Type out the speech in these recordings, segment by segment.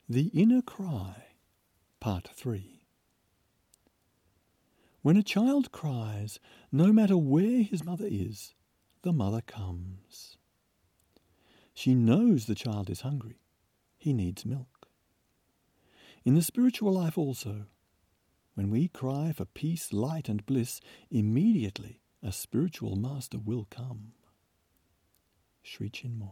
The Inner Cry, Part 3. When a child cries, no matter where his mother is, the mother comes. She knows the child is hungry. He needs milk. In the spiritual life also, when we cry for peace, light, and bliss, immediately a spiritual master will come. Sri Chinmoy.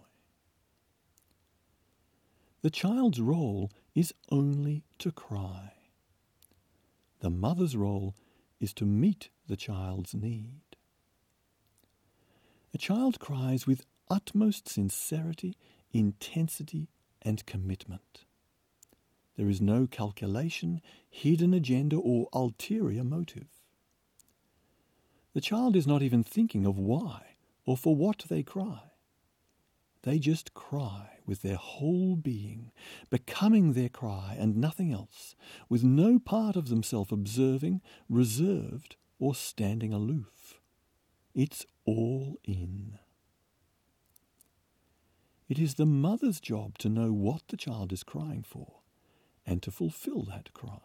The child's role is only to cry. The mother's role is to meet the child's need. A child cries with utmost sincerity, intensity, and commitment. There is no calculation, hidden agenda, or ulterior motive. The child is not even thinking of why or for what they cry. They just cry with their whole being, becoming their cry and nothing else, with no part of themselves observing, reserved, or standing aloof. It's all in. It is the mother's job to know what the child is crying for and to fulfill that cry.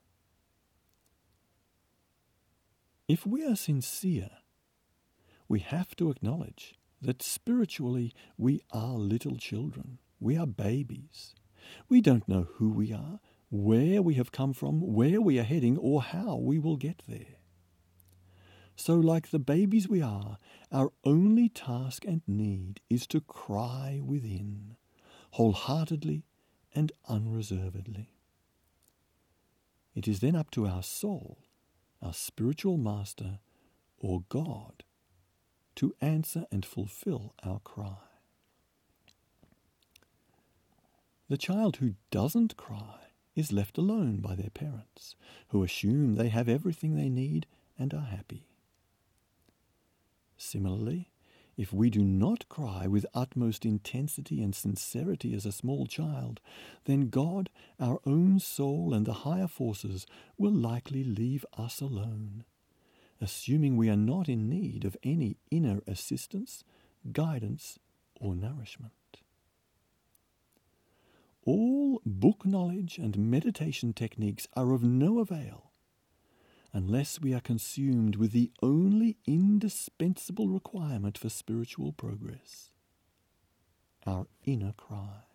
If we are sincere, we have to acknowledge that spiritually we are little children. We are babies. We don't know who we are, where we have come from, where we are heading, or how we will get there. So like the babies we are, our only task and need is to cry within, wholeheartedly and unreservedly. It is then up to our soul, our spiritual master, or God, to answer and fulfill our cry. The child who doesn't cry is left alone by their parents, who assume they have everything they need and are happy. Similarly, if we do not cry with utmost intensity and sincerity as a small child, then God, our own soul, and the higher forces will likely leave us alone, assuming we are not in need of any inner assistance, guidance, or nourishment. All book knowledge and meditation techniques are of no avail unless we are consumed with the only indispensable requirement for spiritual progress, our inner cry.